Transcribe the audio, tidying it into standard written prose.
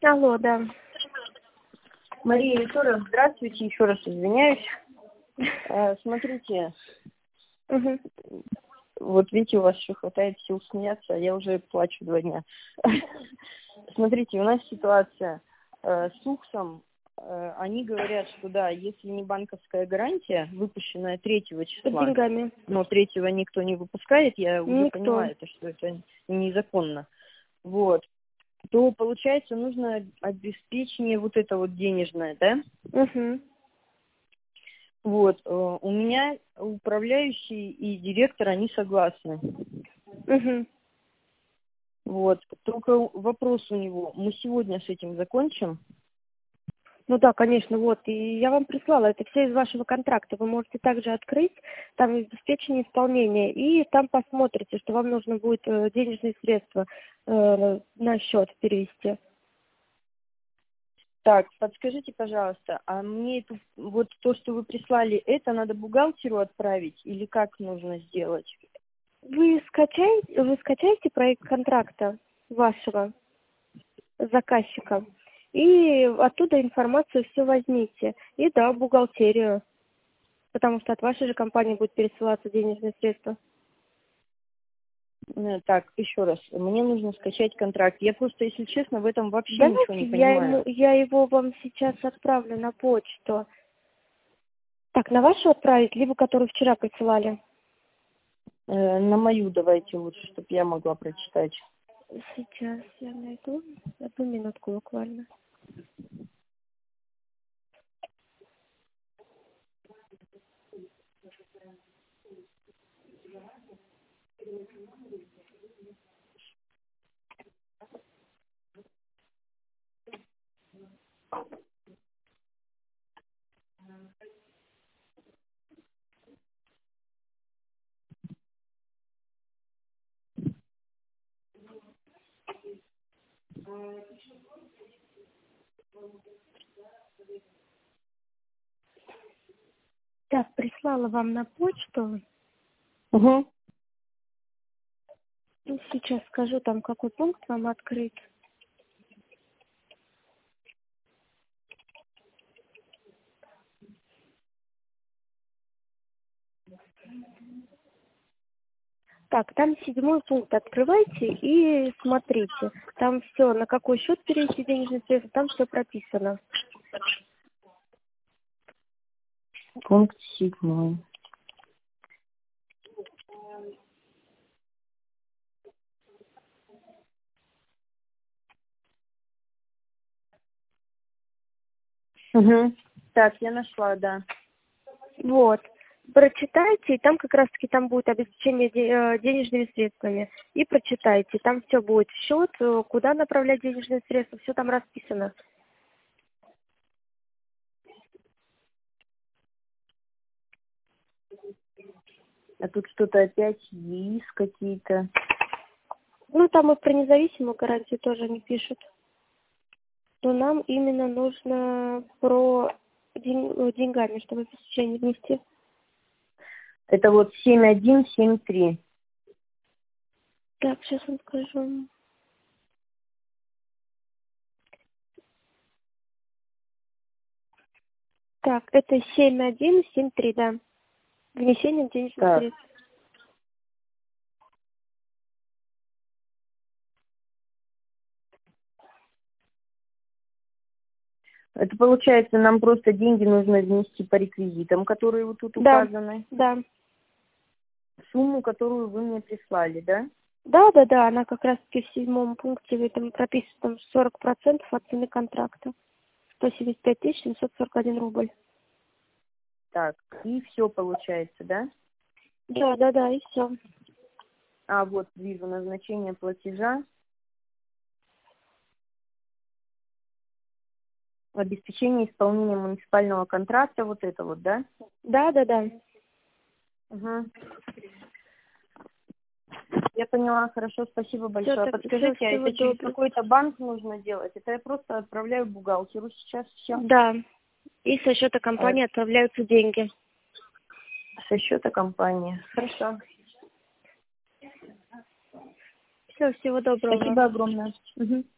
Алло, да. Мария, еще раз здравствуйте, еще раз извиняюсь. Смотрите, вот видите, у вас еще хватает сил смеяться, а я уже плачу 2 дня. Смотрите, у нас ситуация с УКСом. Они говорят, что да, если не банковская гарантия, выпущенная 3 числа, С деньгами. но 3-го никто не выпускает, я уже Никто. понимаю, что это незаконно. Вот. То, получается, нужно обеспечение вот это вот денежное, да? Вот. У меня управляющий и директор, они согласны. Вот. Только вопрос у него. Мы сегодня с этим закончим? Ну да, конечно, вот. И я вам прислала, это все из вашего контракта. Вы можете также открыть, там обеспечение исполнения, и там посмотрите, что вам нужно будет денежные средства на счет перевести. Так, подскажите, пожалуйста, а мне это, вот то, что вы прислали, это надо бухгалтеру отправить или как нужно сделать? Вы скачаете проект контракта вашего заказчика, и оттуда информацию все возьмите. И да, в бухгалтерию, потому что от вашей же компании будет пересылаться денежные средства. Так, еще раз, мне нужно скачать контракт. Я просто, если честно, в этом вообще ничего не Давайте понимаю. я его вам сейчас отправлю на почту. Так, на вашу отправить, либо которую вчера присылали? На мою давайте лучше, чтобы я могла прочитать. Сейчас я найду. 1 минутку буквально. Так, прислала вам на почту. Угу. Сейчас скажу, там какой пункт вам открыть. Так, там 7 пункт открывайте и смотрите. Там все, на какой счет перевести денежные средства, там все прописано. Пункт 7. Угу. Так, я нашла, да. Вот. Прочитайте, и там как раз-таки там будет обеспечение денежными средствами. И прочитайте, там все будет счет, куда направлять денежные средства, все там расписано. А тут что-то опять ЕИС какие-то. Ну, там и про независимую гарантию тоже не пишут. Но нам именно нужно про деньгами, чтобы обеспечение внести. Это вот 7173. Так, сейчас вам скажу. Так, это 7173, да. Внесение денежных Так. средств. Это получается, нам просто деньги нужно внести по реквизитам, которые вот тут Да, указаны. да. Сумму, которую вы мне прислали, да? Да, она как раз-таки в 7 пункте в этом прописано 40% от цены контракта. 175 741 рубль. Так, и все получается, да? Да, и все. А вот вижу назначение платежа. Обеспечение исполнения муниципального контракта, вот это вот, да? Да. Угу. Я поняла, хорошо, спасибо большое. Всё, Подскажите, а всего это через доброго. какой-то банк нужно делать? Это я просто отправляю бухгалтеру сейчас все. Да. И со счета компании отправляются деньги. Со счета компании. Хорошо. Всего доброго. Спасибо огромное. Угу.